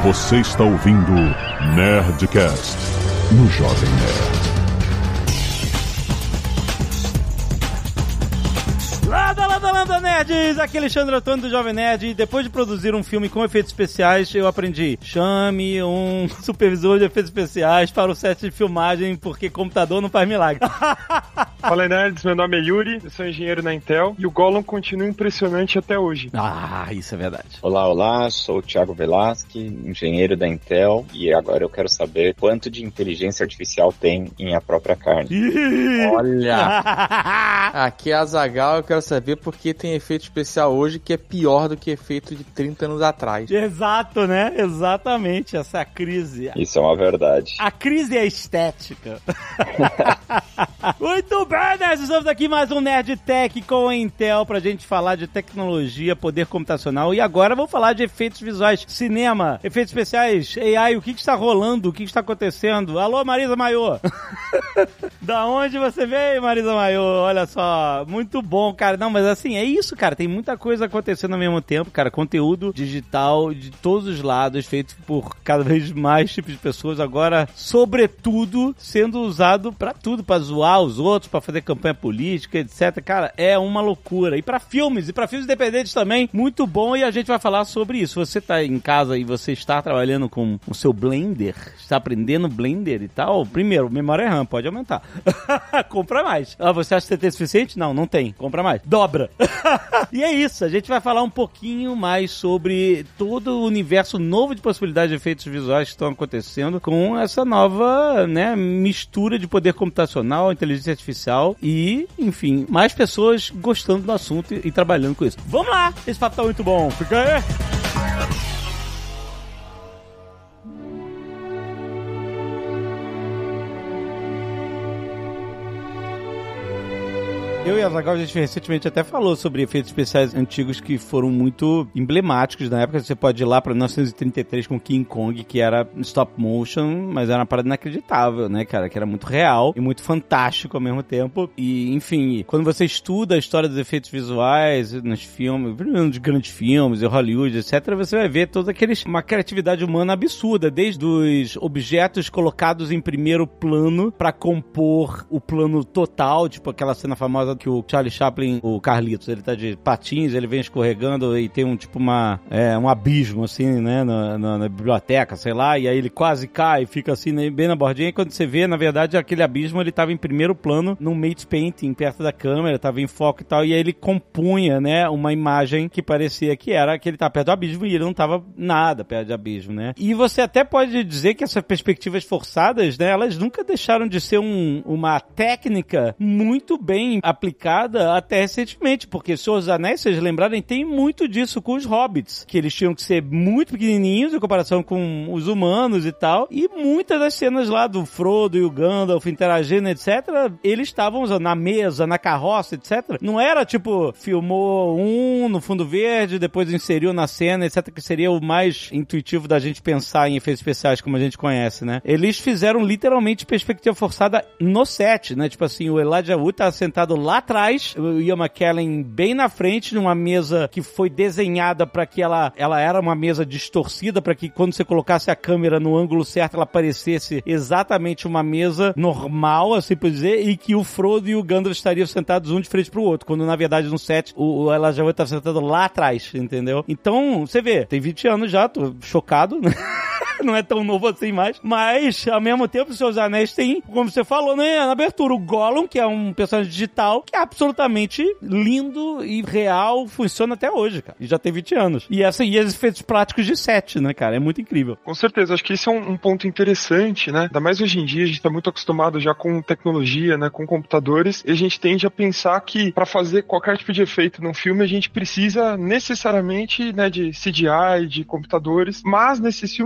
Você está ouvindo Nerdcast no Jovem Nerd. Landa, nerds! Aqui é Alexandre Antônio do Jovem Nerd. E depois de produzir um filme com efeitos especiais, eu aprendi: chame um supervisor de efeitos especiais para o set de filmagem, porque computador não faz milagre. Fala, nerds, meu nome é Yuri, eu sou engenheiro na Intel e o Gollum continua impressionante até hoje. Ah, isso é verdade. Olá, sou o Thiago Velasque, engenheiro da Intel, e agora eu quero saber quanto de inteligência artificial tem em a própria carne. Olha! Aqui é Azaghal, eu quero saber por que tem efeito especial hoje que é pior do que efeito de 30 anos atrás. Exato, né? Exatamente, essa é a crise. Isso é uma verdade. A crise é estética. Muito bem, nerds! Estamos aqui mais um Nerd Tech com a Intel pra gente falar de tecnologia, poder computacional, e agora vamos falar de efeitos visuais, cinema, efeitos especiais, AI, o que está rolando, o que está acontecendo. Alô, Marisa Maiô! Da onde você veio, Marisa Maiô? Olha só, muito bom, cara. Não, mas assim, é isso, cara, tem muita coisa acontecendo ao mesmo tempo, cara, conteúdo digital de todos os lados, feito por cada vez mais tipos de pessoas, agora, sobretudo, sendo usado pra tudo, pra zoar os outros, pra fazer campanha política, etc. Cara, é uma loucura. E pra filmes independentes também, muito bom, e a gente vai falar sobre isso. Você tá em casa e você está trabalhando com o seu Blender, está aprendendo Blender e tal, primeiro, memória RAM, pode aumentar. Compra mais. Ah, você acha que você tem suficiente? Não, não tem. Compra mais. Dobra. E é isso, a gente vai falar um pouquinho mais sobre todo o universo novo de possibilidades de efeitos visuais que estão acontecendo com essa nova, né, mistura de poder computacional, inteligência artificial e, enfim, mais pessoas gostando do assunto e trabalhando com isso. Vamos lá! Esse papo tá muito bom. Fica aí! Eu e a Azaghal, a gente recentemente até falou sobre efeitos especiais antigos que foram muito emblemáticos na época. Você pode ir lá pra 1933 com King Kong, que era stop motion, mas era uma parada inacreditável, né, cara? Que era muito real e muito fantástico ao mesmo tempo. E, enfim, quando você estuda a história dos efeitos visuais nos filmes, nos grandes filmes, em Hollywood, etc., você vai ver toda uma criatividade humana absurda, desde os objetos colocados em primeiro plano pra compor o plano total, tipo aquela cena famosa que o Charlie Chaplin, o Carlitos, ele tá de patins, ele vem escorregando e tem um abismo, assim, né, na biblioteca, sei lá, e aí ele quase cai, fica assim, né, bem na bordinha, e quando você vê, na verdade, aquele abismo, ele tava em primeiro plano, num matte painting, perto da câmera, tava em foco e tal, e aí ele compunha, né, uma imagem que parecia que era que ele tava perto do abismo, e ele não tava nada perto do abismo, né. E você até pode dizer que essas perspectivas forçadas, né, elas nunca deixaram de ser uma técnica muito bem aplicada até recentemente, porque Senhor dos Anéis, se vocês lembrarem, tem muito disso com os hobbits, que eles tinham que ser muito pequenininhos em comparação com os humanos e tal, e muitas das cenas lá do Frodo e o Gandalf interagindo, etc., eles estavam usando na mesa, na carroça, etc. Não era tipo, filmou no fundo verde, depois inseriu na cena, etc., que seria o mais intuitivo da gente pensar em efeitos especiais como a gente conhece, né? Eles fizeram literalmente perspectiva forçada no set, né? Tipo assim, o Elijah Wood tava sentado lá atrás, o Ian McKellen bem na frente, numa mesa que foi desenhada para que ela era uma mesa distorcida, para que quando você colocasse a câmera no ângulo certo, ela parecesse exatamente uma mesa normal, assim por dizer, e que o Frodo e o Gandalf estariam sentados um de frente pro outro, quando na verdade no set o Elijah Wood estava sentado lá atrás, entendeu? Então, você vê, tem 20 anos já, tô chocado, né? Não é tão novo assim mais, mas ao mesmo tempo os Seus Anéis tem, como você falou, né, na abertura, o Gollum, que é um personagem digital, que é absolutamente lindo e real, funciona até hoje, cara, e já tem 20 anos. E os efeitos práticos de set, né, cara, é muito incrível. Com certeza, acho que isso é um ponto interessante, né, ainda mais hoje em dia, a gente tá muito acostumado já com tecnologia, né, com computadores, e a gente tende a pensar que pra fazer qualquer tipo de efeito num filme, a gente precisa necessariamente, né, de CGI, de computadores, mas nesses filmes até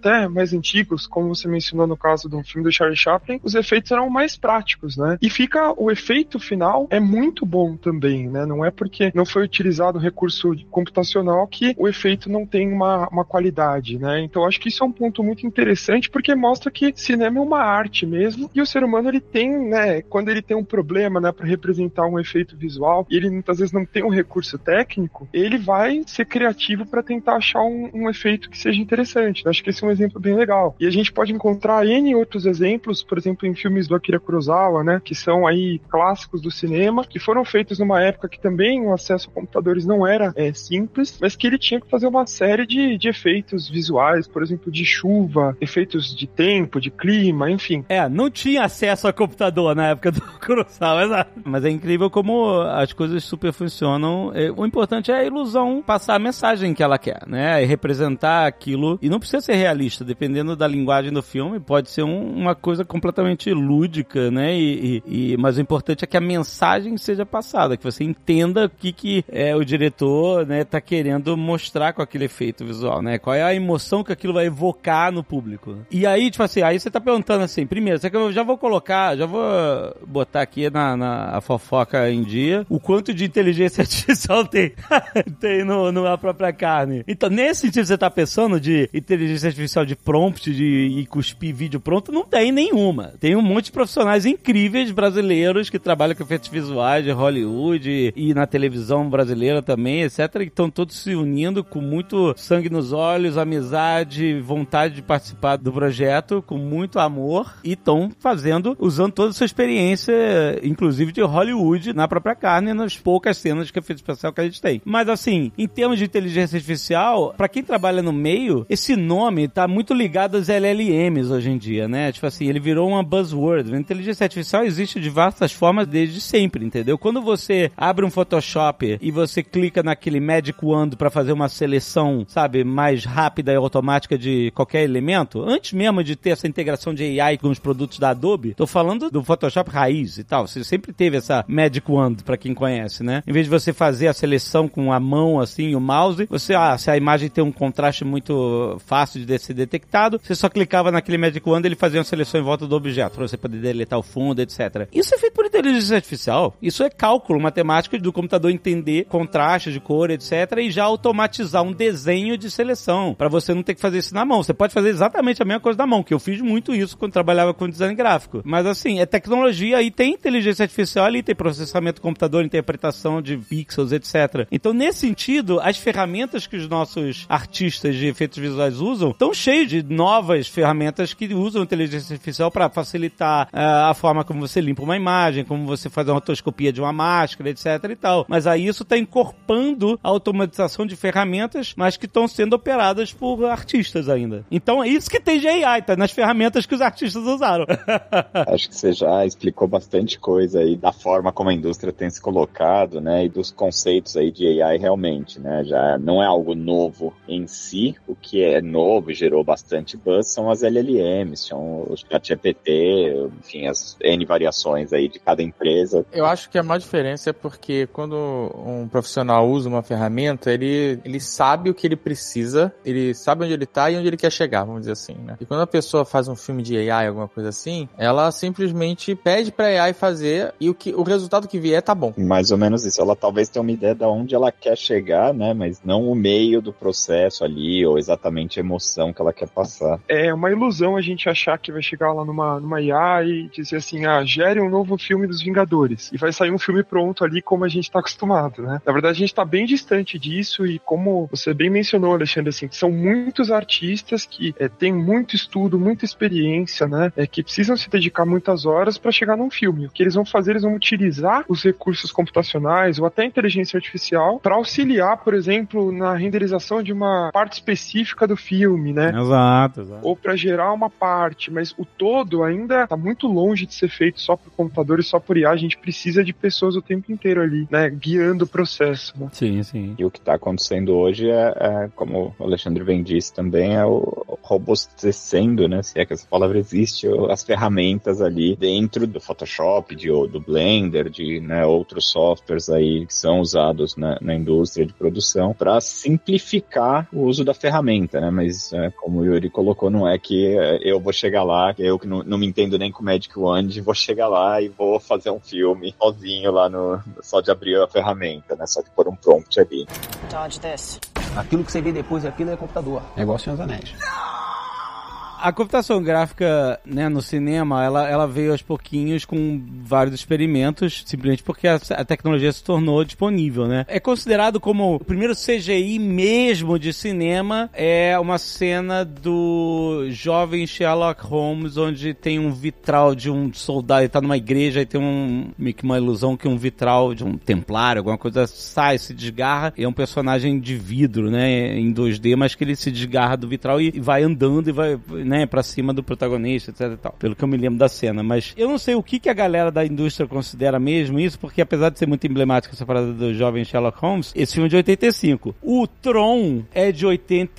até mais antigos, como você mencionou no caso do filme do Charlie Chaplin, os efeitos eram mais práticos, né? E o efeito final é muito bom também, né? Não é porque não foi utilizado recurso computacional que o efeito não tem uma qualidade, né? Então acho que isso é um ponto muito interessante, porque mostra que cinema é uma arte mesmo, e o ser humano, ele tem, né, quando ele tem um problema, né, para representar um efeito visual, e ele muitas vezes não tem um recurso técnico, ele vai ser criativo para tentar achar um efeito que seja interessante. Acho que esse é um exemplo bem legal. E a gente pode encontrar N outros exemplos, por exemplo, em filmes do Akira Kurosawa, né, que são aí clássicos do cinema, que foram feitos numa época que também o acesso a computadores não era simples, mas que ele tinha que fazer uma série de efeitos visuais, por exemplo, de chuva, efeitos de tempo, de clima, enfim. Não tinha acesso a computador na época do Kurosawa, mas é incrível como as coisas super funcionam. O importante é a ilusão passar a mensagem que ela quer, né? E representar aquilo, e não precisa ser realista, dependendo da linguagem do filme, pode ser uma coisa completamente lúdica, né? Mas o importante é que a mensagem seja passada, que você entenda o que o diretor, né, tá querendo mostrar com aquele efeito visual, né? Qual é a emoção que aquilo vai evocar no público. E aí, tipo assim, aí você tá perguntando assim, primeiro, será que eu já vou botar aqui na fofoca em dia o quanto de inteligência artificial tem na própria carne. Então, nesse sentido, você tá pensando de inteligência artificial de prompt, de cuspir vídeo pronto? Não tem nenhuma. Tem um monte de profissionais incríveis brasileiros que trabalham com efeitos visuais de Hollywood e na televisão brasileira também, etc. Que estão todos se unindo com muito sangue nos olhos, amizade, vontade de participar do projeto, com muito amor, e estão usando toda a sua experiência, inclusive de Hollywood, na própria carne, nas poucas cenas de efeito especial que a gente tem. Mas assim, em termos de inteligência artificial, pra quem trabalha no meio, esse nome tá muito ligado às LLMs hoje em dia, né? Tipo assim, ele virou uma buzzword. A inteligência artificial existe de vastas formas desde sempre, entendeu? Quando você abre um Photoshop e você clica naquele Magic Wand pra fazer uma seleção, sabe, mais rápida e automática de qualquer elemento, antes mesmo de ter essa integração de AI com os produtos da Adobe, tô falando do Photoshop raiz e tal, você sempre teve essa Magic Wand, pra quem conhece, né? Em vez de você fazer a seleção com a mão, assim, o mouse, se a imagem tem um contraste muito fácil de ser detectado, você só clicava naquele Magic Wand e ele fazia uma seleção em volta do objeto, pra você poder deletar o fundo, etc. Isso é feito por inteligência artificial. Isso é cálculo matemático do computador entender contraste de cor, etc. e já automatizar um desenho de seleção, pra você não ter que fazer isso na mão. Você pode fazer exatamente a mesma coisa na mão, que eu fiz muito isso quando trabalhava com design gráfico. Mas assim, é tecnologia e tem inteligência artificial ali, tem processamento do computador, interpretação de pixels, etc. Então, nesse sentido, as ferramentas que os nossos artistas de efeitos visuais usam estão cheios de novas ferramentas que usam inteligência artificial para facilitar a forma como você limpa uma imagem, como você faz uma rotoscopia de uma máscara, etc. e tal. Mas aí isso está incorporando a automatização de ferramentas, mas que estão sendo operadas por artistas ainda. Então, é isso que tem de AI, tá? Nas ferramentas que os artistas usaram. Acho que você já explicou bastante coisa aí da forma como a indústria tem se colocado, né, e dos conceitos aí de AI realmente, né, já não é algo novo em si. O que é novo e gerou bastante buzz são as LLMs, são os ChatGPT, enfim, as N variações aí de cada empresa. Eu acho que a maior diferença é porque quando um profissional usa uma ferramenta, ele sabe o que ele precisa, ele sabe onde ele tá e onde ele quer chegar, vamos dizer assim, né? E quando a pessoa faz um filme de AI, alguma coisa assim, ela simplesmente pede pra AI fazer e o resultado que vier tá bom. Mais ou menos isso. Ela talvez tenha uma ideia de onde ela quer chegar, né? Mas não o meio do processo ali, ou exatamente a emoção que ela quer passar. É uma ilusão a gente achar que vai chegar lá numa IA e dizer assim, gere um novo filme dos Vingadores. E vai sair um filme pronto ali como a gente tá acostumado, né? Na verdade, a gente tá bem distante disso e como você bem mencionou, Alexandre, assim, são muitos artistas que têm muito estudo, muita experiência, né? Que precisam se dedicar muitas horas para chegar num filme. O que eles vão fazer, eles vão utilizar os recursos computacionais ou até a inteligência artificial para auxiliar, por exemplo, na renderização de uma parte específica do filme, né? Exato. Ou para gerar uma parte, mas o todo ainda tá muito longe de ser feito só por computador e só por IA. A gente precisa de pessoas o tempo inteiro ali, né? Guiando o processo, né? Sim, sim. E o que tá acontecendo hoje como o Alexandre bem disse também, é o robustecendo, né? Se é que essa palavra existe, as ferramentas ali dentro do Photoshop, do Blender, de, né, outros softwares aí que são usados na indústria de produção para simplificar o uso da ferramenta, né? Mas Como o Yuri colocou, não é que eu vou chegar lá, eu que não me entendo nem com Magic Wand, vou chegar lá e vou fazer um filme sozinho lá só de abrir a ferramenta, né? Só de pôr um prompt ali. Dodge this. Aquilo que você vê depois daquilo é computador. É igual Senhor dos Anéis. A computação gráfica, né, no cinema, ela veio aos pouquinhos com vários experimentos, simplesmente porque a tecnologia se tornou disponível, né? É considerado como o primeiro CGI mesmo de cinema, é uma cena do jovem Sherlock Holmes, onde tem um vitral de um soldado, ele tá numa igreja e tem meio que uma ilusão que um vitral de um templário, alguma coisa, sai, se desgarra, e é um personagem de vidro, né, em 2D, mas que ele se desgarra do vitral e vai andando e vai, né, pra cima do protagonista, etc e tal. Pelo que eu me lembro da cena. Mas eu não sei o que a galera da indústria considera mesmo isso, porque apesar de ser muito emblemática essa parada do jovem Sherlock Holmes, esse filme é de 85. O Tron é de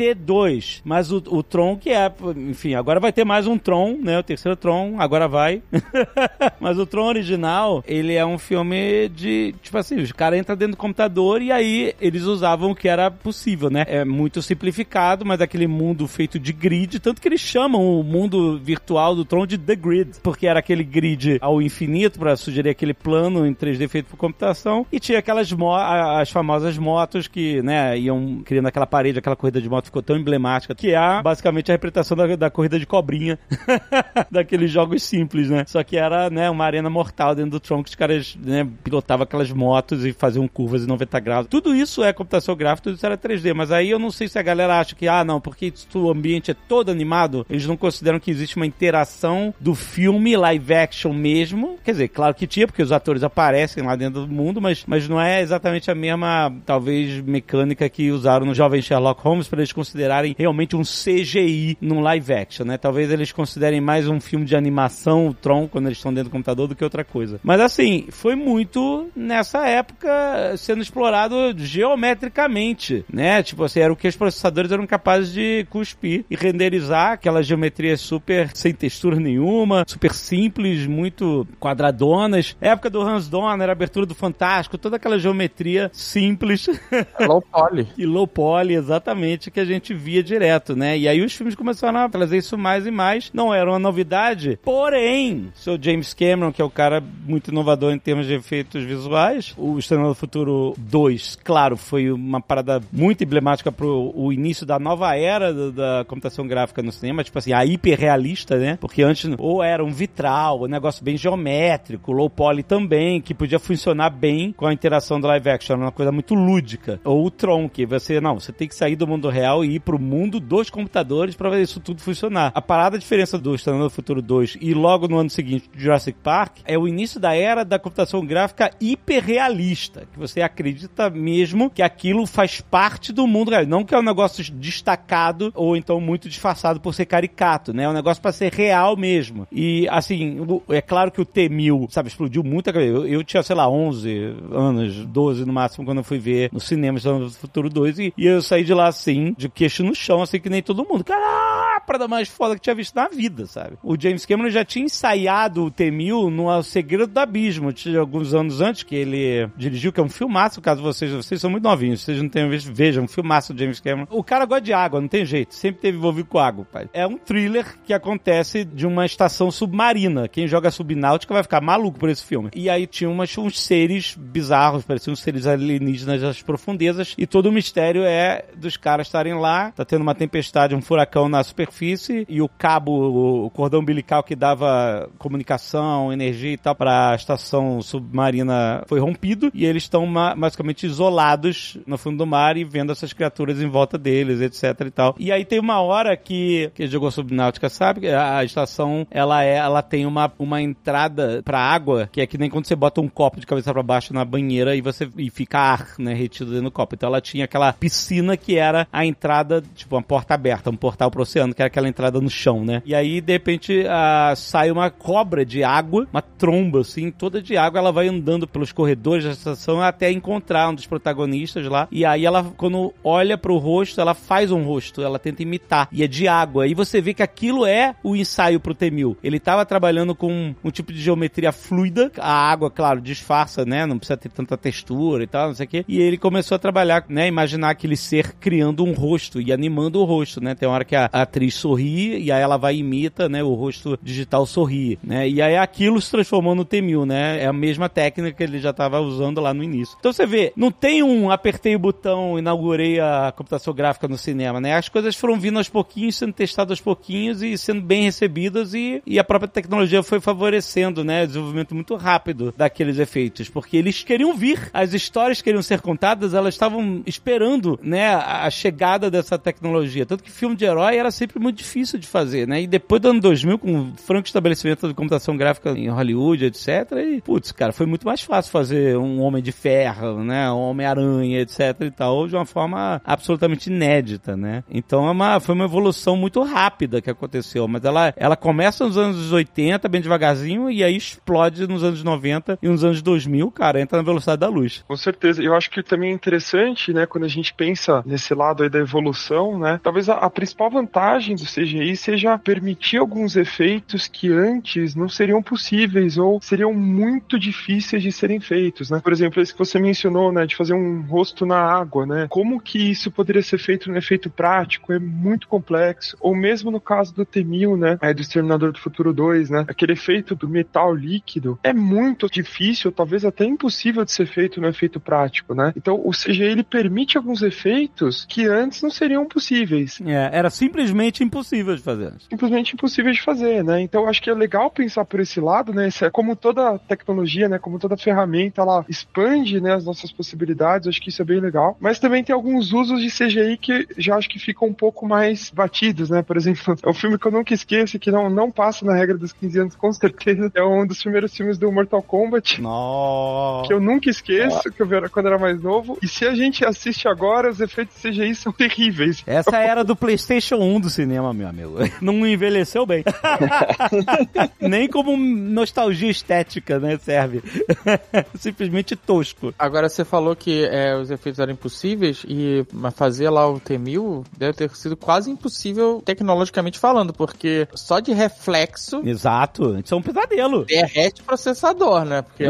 82, mas o Tron que é, enfim, agora vai ter mais um Tron, né, o terceiro Tron, agora vai. Mas o Tron original, ele é um filme de, tipo assim, os caras entram dentro do computador e aí eles usavam o que era possível, né? É muito simplificado, mas aquele mundo feito de grid, tanto que eles chamam o mundo virtual do Tron de The Grid, porque era aquele grid ao infinito pra sugerir aquele plano em 3D feito por computação, e tinha aquelas as famosas motos que, né, iam criando aquela parede, aquela corrida de moto ficou tão emblemática, que é basicamente a representação da corrida de cobrinha daqueles jogos simples, né? Só que era, né, uma arena mortal dentro do Tron, que os caras, né, pilotavam aquelas motos e faziam curvas em 90 graus. Tudo isso é computação gráfica, tudo isso era 3D, mas aí eu não sei se a galera acha que, não, porque o ambiente é todo animado, eles não consideram que existe uma interação do filme live action mesmo. Quer dizer, claro que tinha, porque os atores aparecem lá dentro do mundo, mas não é exatamente a mesma, talvez, mecânica que usaram no jovem Sherlock Holmes para eles considerarem realmente um CGI num live action, né? Talvez eles considerem mais um filme de animação, o Tron, quando eles estão dentro do computador, do que outra coisa. Mas assim, foi muito, nessa época, sendo explorado geometricamente, né? Tipo assim, era o que os processadores eram capazes de cuspir e renderizar aquelas geometrias super sem textura nenhuma, super simples, muito quadradonas. Época do Hans Donner, abertura do Fantástico, toda aquela geometria simples. Low poly. E low poly, exatamente, que a gente via direto, né? E aí os filmes começaram a trazer isso mais e mais. Não era uma novidade, porém, o seu James Cameron, que é o cara muito inovador em termos de efeitos visuais, o Exterminador do Futuro 2, claro, foi uma parada muito emblemática pro o início da nova era da computação gráfica no cinema, tipo assim, a hiperrealista, né? Porque antes ou era um vitral, um negócio bem geométrico, low poly também, que podia funcionar bem com a interação do live action, uma coisa muito lúdica. Ou o Tron, que você tem que sair do mundo real e ir pro mundo dos computadores pra ver isso tudo funcionar. A parada, a diferença do Exterminador do Futuro 2 e logo no ano seguinte Jurassic Park, é o início da era da computação gráfica hiperrealista, que você acredita mesmo que aquilo faz parte do mundo real, não que é um negócio destacado ou então muito disfarçado por ser caricato, né? É um negócio pra ser real mesmo. E, assim, é claro que o T-1000, sabe, explodiu muito a cabeça. Eu tinha, sei lá, 11 anos, 12 no máximo, quando eu fui ver no cinema Exterminador do Futuro 2 e eu saí de lá, assim, de queixo no chão, assim, que nem todo mundo. Caralho, a parada mais foda que tinha visto na vida, sabe? O James Cameron já tinha ensaiado o T-1000 no Segredo do Abismo, tinha alguns anos antes, que ele dirigiu, que é um filmaço, caso vocês são muito novinhos, vocês não tenham visto, vejam, um filmaço do James Cameron. O cara gosta de água, não tem jeito, sempre teve envolvido com água, pai. É um thriller que acontece de uma estação submarina. Quem joga Subnáutica vai ficar maluco por esse filme. E aí tinha uns seres bizarros, pareciam uns seres alienígenas das profundezas, e todo o mistério é dos caras estarem lá, tá tendo uma tempestade, um furacão na superfície, e o cabo, o cordão umbilical que dava comunicação, energia e tal pra estação submarina foi rompido, e eles estão basicamente isolados no fundo do mar e vendo essas criaturas em volta deles, etc e tal. E aí tem uma hora que jogou Subnáutica sabe, a estação, ela tem uma entrada pra água, que é que nem quando você bota um copo de cabeça pra baixo na banheira e fica ar, né, retido dentro do copo. Então ela tinha aquela piscina que era a entrada, tipo uma porta aberta, um portal pro oceano, que era aquela entrada no chão, né? E aí, de repente, sai uma cobra de água, uma tromba, assim, toda de água, ela vai andando pelos corredores da estação até encontrar um dos protagonistas lá, e aí ela, quando olha pro rosto, ela faz um rosto, ela tenta imitar, e é de água, e você vê que aquilo é o ensaio pro T-1000. Ele tava trabalhando com um tipo de geometria fluida, a água, claro, disfarça, né, não precisa ter tanta textura e tal, não sei o quê, e ele começou a trabalhar, né, imaginar aquele ser criando um rosto e animando o rosto, né, tem uma hora que a atriz sorri, e aí ela vai e imita, né, o rosto digital sorri, né, e aí aquilo se transformou no T-1000, né, é a mesma técnica que ele já tava usando lá no início. Então você vê, não tem apertei o botão, inaugurei a computação gráfica no cinema, né, as coisas foram vindo aos pouquinhos, sendo testadas aos pouquinhos e sendo bem recebidas, e a própria tecnologia foi favorecendo, né, desenvolvimento muito rápido daqueles efeitos, porque eles queriam vir, as histórias queriam ser contadas, elas estavam esperando, né, a chegada dessa tecnologia, tanto que filme de herói era sempre muito difícil de fazer, né, e depois do ano 2000, com o franco estabelecimento de computação gráfica em Hollywood, etc, e, putz, cara, foi muito mais fácil fazer um Homem de Ferro, né, um Homem-Aranha, etc e tal, de uma forma absolutamente inédita, né, então foi uma evolução muito rápida que aconteceu, mas ela começa nos anos 80, bem devagarzinho, e aí explode nos anos 90 e nos anos 2000, cara, entra na velocidade da luz. Com certeza, eu acho que também é interessante, né, quando a gente pensa nesse lado aí da evolução, né, talvez a principal vantagem do CGI seja permitir alguns efeitos que antes não seriam possíveis ou seriam muito difíceis de serem feitos, né, por exemplo, esse que você mencionou, né, de fazer um rosto na água, né, como que isso poderia ser feito no efeito prático, é muito complexo, ou mesmo no caso do T-1000, né, do Exterminador do Futuro 2, né, aquele efeito do metal líquido é muito difícil, talvez até impossível de ser feito no efeito prático, né, então o CGI ele permite alguns efeitos que antes não seriam possíveis. Era simplesmente impossível de fazer. Simplesmente impossível de fazer, né, então acho que é legal pensar por esse lado, né, como toda tecnologia, né, como toda ferramenta, ela expande, né, as nossas possibilidades, acho que isso é bem legal, mas também tem alguns usos de CGI que já acho que ficam um pouco mais batidos, né, por exemplo, é um filme que eu nunca esqueço, que não passa na regra dos 15 anos com certeza, é um dos primeiros filmes do Mortal Kombat, que eu nunca esqueço, que eu vi quando era mais novo, e se a gente assiste agora, os efeitos de CGI são terríveis. Essa era do PlayStation 1 do cinema, meu amigo. Não envelheceu bem. Nem como nostalgia estética, né, serve. Simplesmente tosco. Agora, você falou que os efeitos eram impossíveis, e fazer lá o T-1000 deve ter sido quase impossível tecnologicamente falando, porque só de reflexo... Exato, isso é um pesadelo. Derrete o processador, né? Porque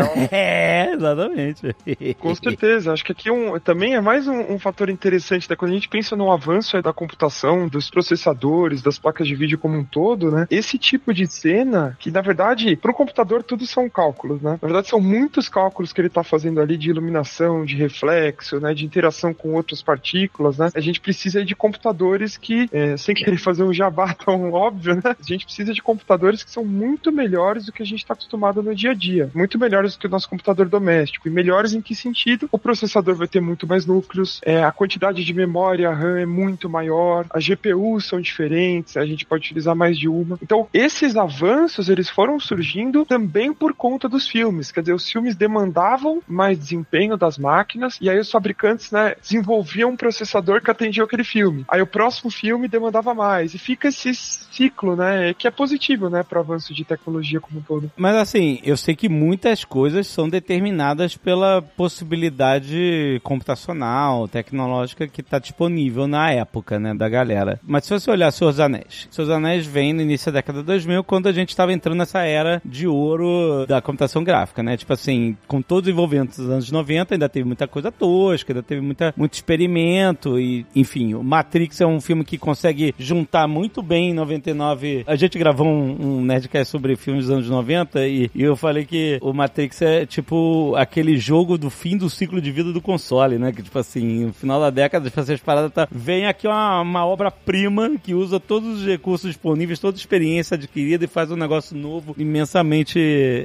exatamente. Com certeza, acho que aqui também é mais um fator interessante, né? Quando a gente pensa no avanço da computação, dos processadores, das placas de vídeo como um todo, né? Esse tipo de cena, que na verdade, para o computador tudo são cálculos, né? Na verdade são muitos cálculos que ele está fazendo ali de iluminação, de reflexo, né? De interação com outras partículas, né? A gente precisa de computadores que, sem querer fazer um jabá tão óbvio, né? A gente precisa de computadores que são muito melhores do que a gente está acostumado no dia a dia. Muito melhores do que o nosso computador doméstico. E melhores em que sentido? O processador vai ter muito mais núcleos, a quantidade de memória RAM é muito maior, as GPUs são diferentes, a gente pode utilizar mais de uma. Então, esses avanços, eles foram surgindo também por conta dos filmes. Quer dizer, os filmes demandavam mais desempenho das máquinas, e aí os fabricantes, né, desenvolviam um processador que atendia aquele filme. Aí o próximo filme demandava mais, e fica esse ciclo, né, que é positivo, né, para o avanço de tecnologia como um todo. Mas assim, eu sei que muitas coisas são determinadas pela possibilidade computacional, tecnológica que está disponível na época, né, da galera. Mas se você olhar Senhor dos Anéis vem no início da década de 2000, quando a gente estava entrando nessa era de ouro da computação gráfica, né, tipo assim, com todos os envolvimentos dos anos 90, ainda teve muita coisa tosca, ainda teve muito experimento, e enfim, o Matrix é um filme que consegue juntar muito bem em 99. A gente gravou um Nerdcast sobre filmes dos anos 90 e eu falei que o Matrix é tipo aquele jogo do fim do ciclo de vida do console, né? Que tipo assim, no final da década, tipo assim, as paradas vem aqui uma obra-prima que usa todos os recursos disponíveis, toda a experiência adquirida e faz um negócio novo, imensamente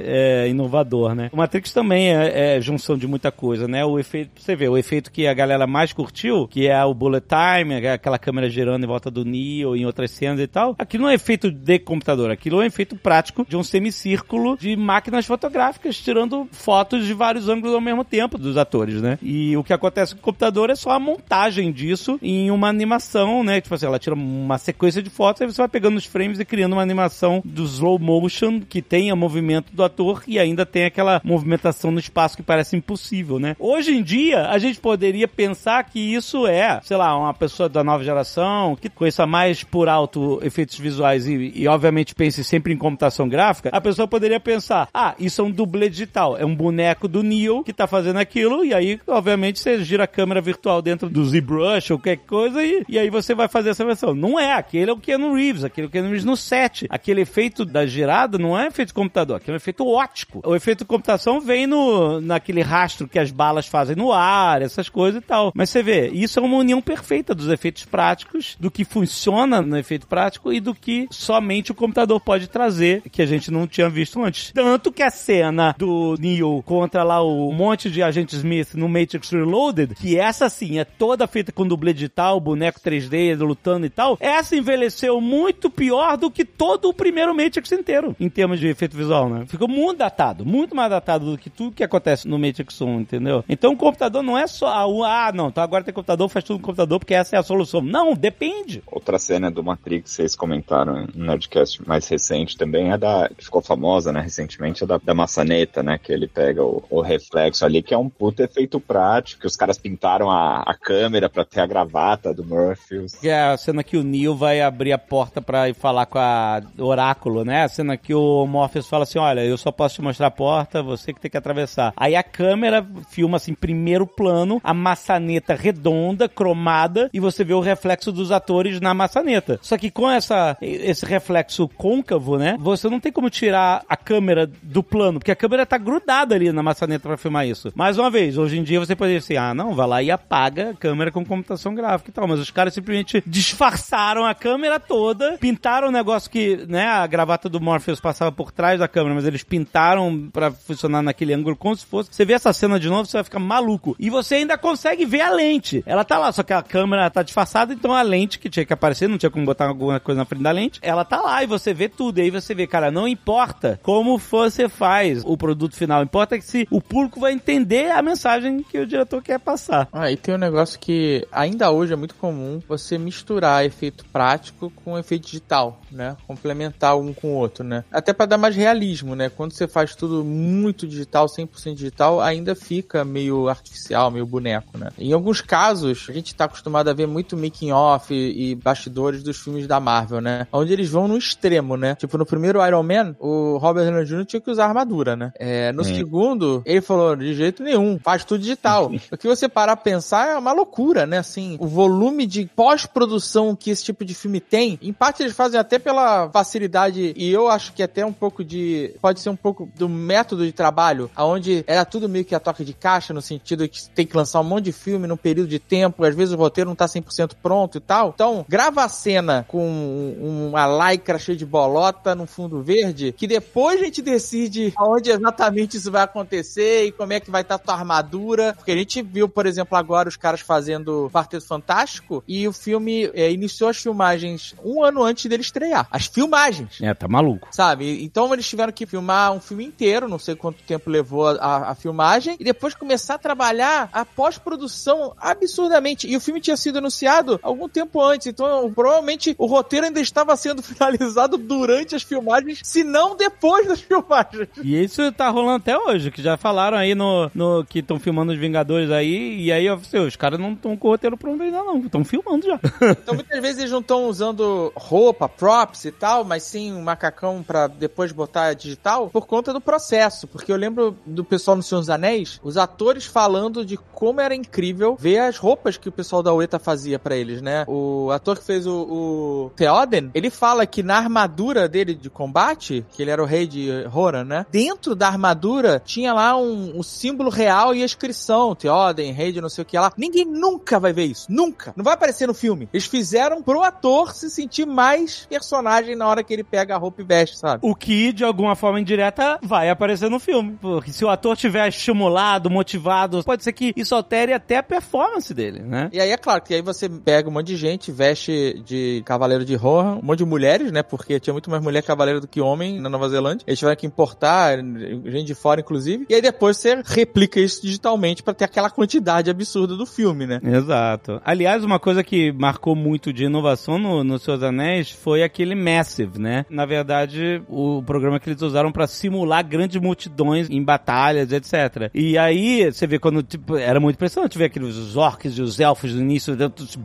inovador, né? O Matrix também é junção de muita coisa, né? O efeito, você vê, o efeito que a galera mais curtiu, que é o bullet time, aquela câmera girando em volta do Neo, em outras cenas e tal, aquilo não é efeito de computador, aquilo é um efeito prático de um semicírculo de máquinas fotográficas tirando fotos de vários ângulos ao mesmo tempo dos atores, né? E o que acontece com o computador é só a montagem disso em uma animação, né? Tipo assim, ela tira uma uma sequência de fotos, aí você vai pegando os frames e criando uma animação do slow motion que tenha movimento do ator e ainda tem aquela movimentação no espaço que parece impossível, né? Hoje em dia, a gente poderia pensar que isso é, sei lá, uma pessoa da nova geração que conheça mais por alto efeitos visuais e obviamente pense sempre em computação gráfica, a pessoa poderia pensar, isso é um dublê digital, é um boneco do Neo que tá fazendo aquilo, e aí, obviamente, você gira a câmera virtual dentro do ZBrush ou qualquer coisa e aí você vai fazer essa versão. Não é, aquele é o Keanu Reeves, aquele é o Keanu Reeves no set. Aquele efeito da girada não é efeito de computador, aquele é um efeito óptico. O efeito de computação vem naquele rastro que as balas fazem no ar, essas coisas e tal. Mas você vê, isso é uma união perfeita dos efeitos práticos, do que funciona no efeito prático e do que somente o computador pode trazer, que a gente não tinha visto antes. Tanto que a cena do Neo contra lá o monte de Agente Smith no Matrix Reloaded, que essa sim é toda feita com dublê digital, boneco 3D lutando e tal, essa envelheceu muito pior do que todo o primeiro Matrix inteiro, em termos de efeito visual, né? Ficou muito datado, muito mais datado do que tudo que acontece no Matrix 1, entendeu? Então o computador não é só não, então agora tem computador, faz tudo no computador porque essa é a solução. Não, depende. Outra cena do Matrix, vocês comentaram no Nerdcast mais recente também, que ficou famosa, né, recentemente, é da maçaneta, né, que ele pega o reflexo ali, que é um puta efeito prático, que os caras pintaram a câmera pra ter a gravata do Morpheus. Que é a cena que o Neo vai abrir a porta pra ir falar com a Oráculo, né, a cena que o Morpheus fala assim, olha, eu só posso te mostrar a porta, você que tem que atravessar. Aí a câmera filma assim, primeiro plano, a maçaneta redonda, cromada, e você vê o reflexo dos atores na maçaneta. Só que com esse reflexo côncavo, né, você não tem como tirar a câmera do plano, porque a câmera tá grudada ali na maçaneta pra filmar isso. Mais uma vez, hoje em dia você poderia dizer, não, vai lá e apaga a câmera com computação gráfica e tal, mas os caras simplesmente disfarçaram a câmera toda, pintaram o negócio que, né, a gravata do Morpheus passava por trás da câmera, mas eles pintaram pra funcionar naquele ângulo como se fosse. Você vê essa cena de novo, você vai ficar maluco. E você ainda consegue ver a lente. Ela tá lá, só que a câmera tá disfarçada, então a lente que tinha que aparecer, não tinha como botar alguma coisa na frente da lente, ela tá lá e você vê tudo. E aí você vê, cara, não importa como você faz o produto final, importa que se o público vai entender a mensagem que o diretor quer passar. E tem um negócio que ainda hoje é muito comum, você misturar efeito prático com efeito digital, né? Complementar um com o outro, né? Até pra dar mais realismo, né? Quando você faz tudo muito digital, 100% digital, ainda fica meio artificial, meio boneco, né? Em alguns casos, a gente tá acostumado a ver muito making off e bastidores dos filmes da Marvel, né? Onde eles vão no extremo, né? Tipo, no primeiro Iron Man, o Robert Downey Jr. tinha que usar armadura, né? No segundo, ele falou, de jeito nenhum, faz tudo digital. O que você parar a pensar é uma loucura, né? Assim, o volume de pós-produção que esse tipo de filme tem, em parte eles fazem até pela facilidade, e eu acho que até um pouco pode ser um pouco do método de trabalho, onde era tudo meio que a toca de caixa, no sentido que tem que lançar um monte de filme num período de tempo, às vezes o roteiro não tá 100% pronto e tal. Então, grava a cena com uma lycra cheia de bolota no fundo verde, que depois a gente decide aonde exatamente isso vai acontecer e como é que vai estar a tua armadura, porque a gente viu, por exemplo, agora os caras fazendo Quarteto Fantástico e o filme iniciou as filmagens um ano antes dele estrear. As filmagens. Tá maluco. Sabe? Então eles tiveram que filmar um filme inteiro, não sei quanto tempo levou a filmagem, e depois começar a trabalhar a pós-produção absurdamente. E o filme tinha sido anunciado algum tempo antes, então provavelmente o roteiro ainda estava sendo finalizado durante as filmagens, se não depois das filmagens. E isso tá rolando até hoje, que já falaram aí no que estão filmando os Vingadores aí, e aí os caras não estão com o roteiro pronto ainda não, estão filmando já. Então muitas vezes eles não estão usando roupa, props e tal, mas sim um macacão pra depois botar digital, por conta do processo, porque eu lembro do pessoal no Senhor dos Anéis, os atores falando de como era incrível ver as roupas que o pessoal da Weta fazia pra eles, né? O ator que fez o Theoden, ele fala que na armadura dele de combate, que ele era o rei de Rohan, né? Dentro da armadura tinha lá um símbolo real e a inscrição, Theoden, rei de não sei o que lá. Ninguém nunca vai ver isso. Nunca. Não vai aparecer no filme. Eles fizeram pro ator se sentir mais personagem na hora que ele pega a roupa e veste, sabe? O que, de alguma forma indireta, vai aparecer no filme. Porque se o ator tiver estimulado, motivado, pode ser que isso altere até a performance dele, né? E aí é claro que aí você pega um monte de gente, veste de cavaleiro de Rohan, um monte de mulheres, né? Porque tinha muito mais mulher cavaleiro do que homem na Nova Zelândia. Eles tiveram que importar gente de fora, inclusive. E aí depois você replica isso digitalmente pra ter aquela quantidade absurda do filme, né? Exato. Aliás, uma coisa que marcou muito de inovação inovação no Senhor dos Anéis foi aquele Massive, né? Na verdade, o programa que eles usaram pra simular grandes multidões em batalhas, etc. E aí, você vê quando, tipo, era muito impressionante ver aqueles orcs e os elfos no início,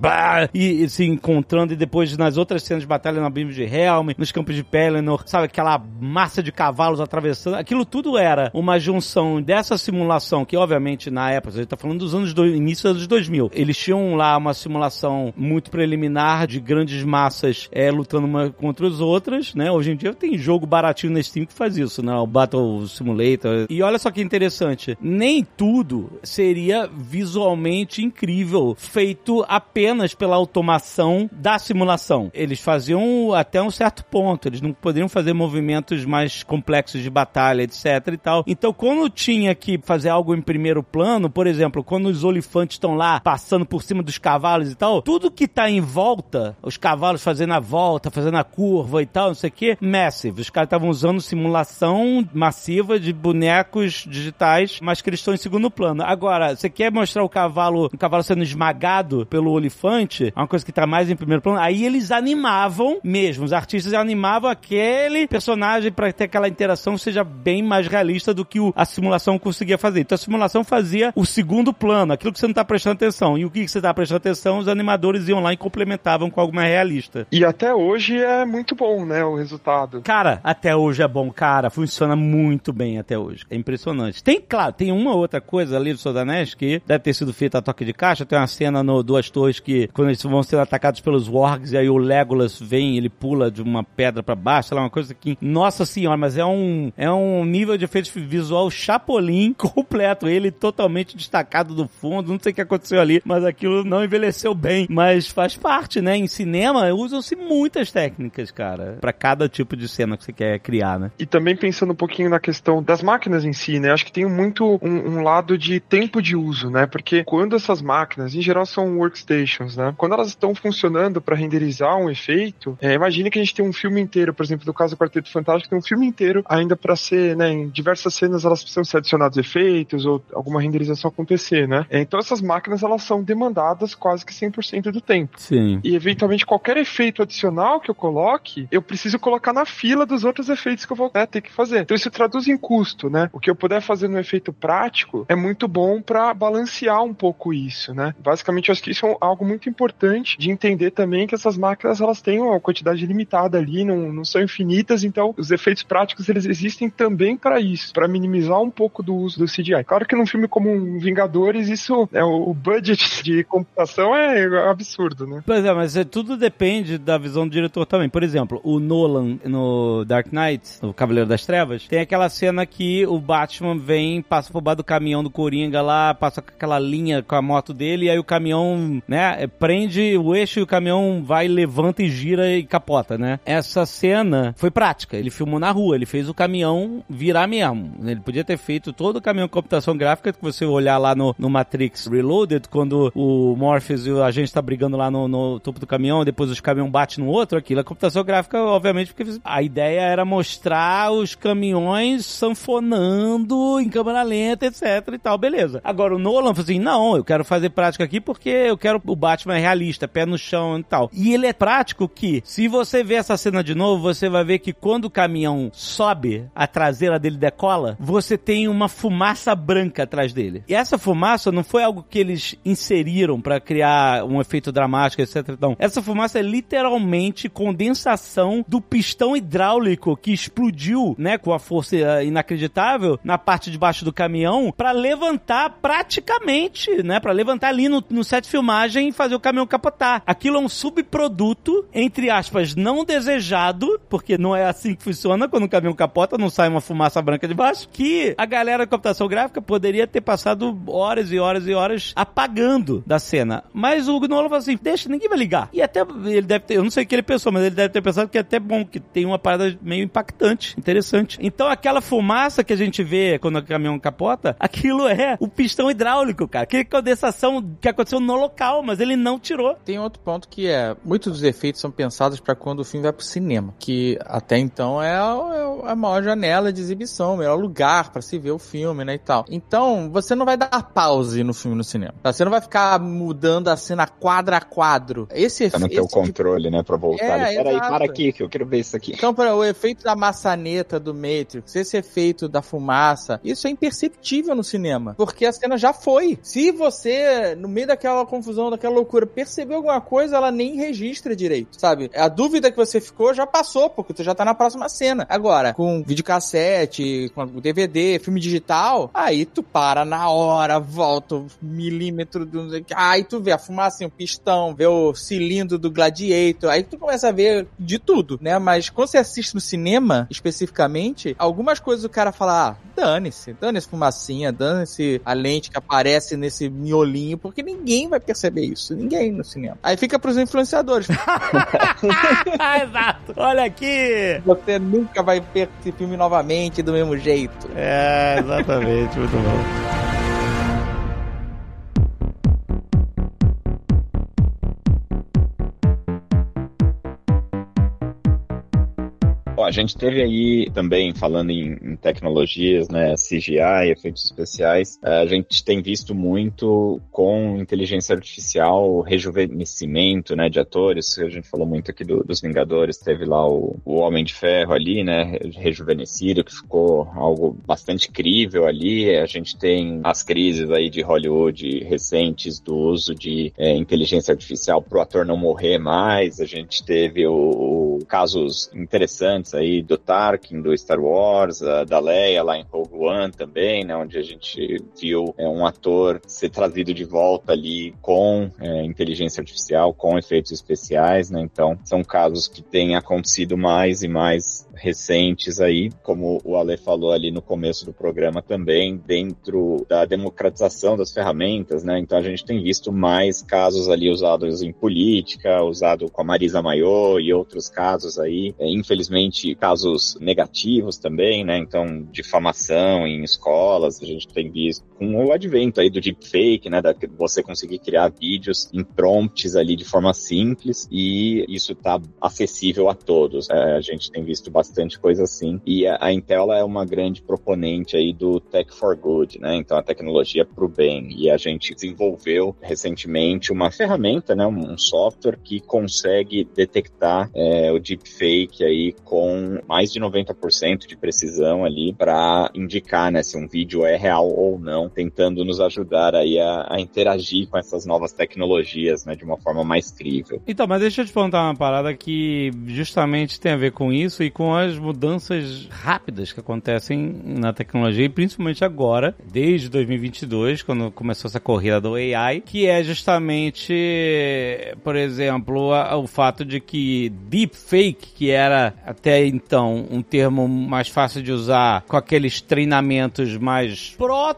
e se encontrando, e depois nas outras cenas de batalha na Abismo de Helm, nos campos de Pelennor, sabe, aquela massa de cavalos atravessando, aquilo tudo era uma junção dessa simulação, que obviamente na época, a gente tá falando dos início dos anos 2000, eles tinham lá uma simulação muito preliminar de grandes massas lutando uma contra as outras, né? Hoje em dia tem jogo baratinho na Steam que faz isso, né? O Battle Simulator. E olha só que interessante, nem tudo seria visualmente incrível, feito apenas pela automação da simulação. Eles faziam até um certo ponto, eles não poderiam fazer movimentos mais complexos de batalha, etc e tal. Então, quando tinha que fazer algo em primeiro plano, por exemplo, quando os olifantes estão lá passando por cima dos cavalos e tal, tudo que tá em volta, os cavalos fazendo a volta, fazendo a curva e tal, não sei o que, Massive. Os caras estavam usando simulação massiva de bonecos digitais, mas que eles estão em segundo plano. Agora, você quer mostrar o cavalo sendo esmagado pelo olifante, uma coisa que tá mais em primeiro plano, aí eles animavam mesmo, os artistas animavam aquele personagem pra ter aquela interação que seja bem mais realista do que a simulação conseguia fazer. Então a simulação fazia o segundo plano, aquilo que você não tá prestando atenção. E o que você tá prestando atenção, os animadores iam lá e complementavam com algo mais realista. E até hoje é muito bom, né, o resultado. Cara, até hoje é bom, cara. Funciona muito bem até hoje. É impressionante. Claro, tem uma outra coisa ali do Senhor dos Anéis que deve ter sido feita a toque de caixa. Tem uma cena no Duas Torres que, quando eles vão ser atacados pelos wargs, e aí o Legolas vem, ele pula de uma pedra pra baixo, sei lá, uma coisa que, nossa senhora, mas é um nível de efeito visual Chapolin completo. Ele totalmente destacado do fundo. Não sei o que aconteceu ali, mas aquilo não envelheceu bem. Mas faz parte, né? Em cinema, usam-se muitas técnicas, cara, pra cada tipo de cena que você quer criar, né? E também pensando um pouquinho na questão das máquinas em si, né? Acho que tem muito um lado de tempo de uso, né? Porque quando essas máquinas, em geral, são workstations, né? Quando elas estão funcionando para renderizar um efeito, imagine que a gente tem um filme inteiro, por exemplo, no caso do Quarteto Fantástico, tem um filme inteiro ainda para ser, né? Em diversas cenas elas precisam ser adicionados efeitos ou alguma renderização acontecer, né? Então essas máquinas, elas são demandadas quase que 100% do tempo. Sim. E eventualmente qualquer efeito adicional que eu coloque, eu preciso colocar na fila dos outros efeitos que eu vou ter que fazer. Então isso traduz em custo, né? O que eu puder fazer no efeito prático é muito bom para balancear um pouco isso, né? Basicamente eu acho que isso é algo muito importante de entender também que essas máquinas, elas têm uma quantidade limitada ali, não são infinitas, então os efeitos práticos, eles existem também para isso, para minimizar um pouco do uso do CGI. Claro que num filme como Vingadores, isso, o budget de computação é absurdo, né? Pois é, mas tudo depende da visão do diretor também. Por exemplo, o Nolan no Dark Knight, o Cavaleiro das Trevas, tem aquela cena que o Batman passa por baixo do caminhão do Coringa lá, passa com aquela linha com a moto dele, e aí o caminhão, né, prende o eixo e o caminhão vai, levanta e gira e capota, né? Essa cena foi prática. Ele filmou na rua, ele fez o caminhão virar mesmo. Ele podia ter feito todo o caminhão com computação gráfica, que você olhar lá no Matrix Reloaded, quando o Morpheus e o agente tá brigando lá no topo do caminhão, depois os caminhões batem no outro, aquilo. A computação gráfica, obviamente, porque a ideia era mostrar os caminhões sanfonando em câmera lenta, etc e tal, beleza. Agora o Nolan falou assim, não, eu quero fazer prática aqui porque eu quero o Batman realista, pé no chão e tal. E ele é prático que, se você ver essa cena de novo, você vai ver que quando o caminhão sobe, a traseira dele decola, você tem uma fumaça branca atrás dele. E essa fumaça não foi algo que eles inseriram pra criar um efeito dramático, etc. Não. Essa fumaça é literalmente condensação do pistão hidráulico que explodiu, né, com a força inacreditável na parte de baixo do caminhão pra levantar praticamente, né, pra levantar ali no set de filmagem e fazer o caminhão capotar. Aquilo é um subproduto, entre aspas, não desejado, porque não é assim que funciona quando o caminhão capota, não sai uma fumaça branca de baixo, que a galera da computação gráfica poderia ter passado horas e horas e horas apagando da cena. Mas o Nolan falou assim, deixa, ninguém vai ligar. E até ele deve ter, eu não sei o que ele pensou, mas ele deve ter pensado que é até bom, que tem uma parada meio impactante, interessante. Então aquela fumaça que a gente vê quando o caminhão capota, aquilo é o pistão hidráulico, cara. Aquela condensação que aconteceu no local, mas ele não tirou. Tem outro ponto que muitos dos efeitos são pensados para quando o filme vai pro cinema, que até então é a maior janela de exibição, o melhor lugar para se ver o filme, né, e tal. Então, você não vai dar pause no filme no cinema, tá? Você não vai ficar mudando a cena quadro a quadro. Você não tem o controle, né, pra voltar. Peraí, para aqui, que eu quero ver isso aqui. Então, o efeito da maçaneta do Matrix, esse efeito da fumaça, isso é imperceptível no cinema, porque a cena já foi. Se você, no meio daquela confusão, daquela loucura, percebeu alguma coisa, ela nem registra direito, sabe? A dúvida que você ficou já passou, porque tu já tá na próxima cena. Agora, com videocassete, com DVD, filme digital, aí tu para na hora, volta o milímetro do... Aí tu vê a fumaça, o pistão, vê o cilindro do Gladiator, aí tu começa a ver de tudo, né? Mas quando você assiste no cinema, especificamente, algumas coisas o cara fala, dane-se fumacinha, dane-se a lente que aparece nesse miolinho, porque ninguém vai perceber isso, ninguém no cinema. Aí fica pros influenciadores. Exato. Olha aqui. Você nunca vai ver esse filme novamente do mesmo jeito. É, exatamente, muito bom. A gente teve aí também, falando em tecnologias, né, CGI, efeitos especiais, a gente tem visto muito com inteligência artificial o rejuvenescimento, né, de atores. A gente falou muito aqui dos Vingadores, teve lá o Homem de Ferro ali, né, rejuvenescido, que ficou algo bastante crível ali. A gente tem as crises aí de Hollywood recentes do uso de inteligência artificial para o ator não morrer mais. A gente teve casos interessantes aí do Tarkin, do Star Wars, da Leia lá em Rogue One também, né, onde a gente viu um ator ser trazido de volta ali com inteligência artificial, com efeitos especiais, né, então são casos que têm acontecido mais e mais recentes aí, como o Ale falou ali no começo do programa também, dentro da democratização das ferramentas, né, então a gente tem visto mais casos ali usados em política, usado com a Marisa Mayô e outros casos aí, infelizmente casos negativos também, né, então difamação em escolas, a gente tem visto com o advento aí do deepfake, né, você conseguir criar vídeos em prompts ali de forma simples, e isso tá acessível a todos, a gente tem visto bastante coisa assim, e a Intel ela é uma grande proponente aí do Tech for Good, né, então a tecnologia pro bem, e a gente desenvolveu recentemente uma ferramenta, né, um software que consegue detectar o deepfake aí com mais de 90% de precisão ali para indicar, né, se um vídeo é real ou não, tentando nos ajudar aí a interagir com essas novas tecnologias, né, de uma forma mais crível. Então, mas deixa eu te perguntar uma parada que justamente tem a ver com isso e com as mudanças rápidas que acontecem na tecnologia, e principalmente agora, desde 2022, quando começou essa corrida do AI, que é justamente, por exemplo, o fato de que deepfake, que era até então um termo mais fácil de usar com aqueles treinamentos mais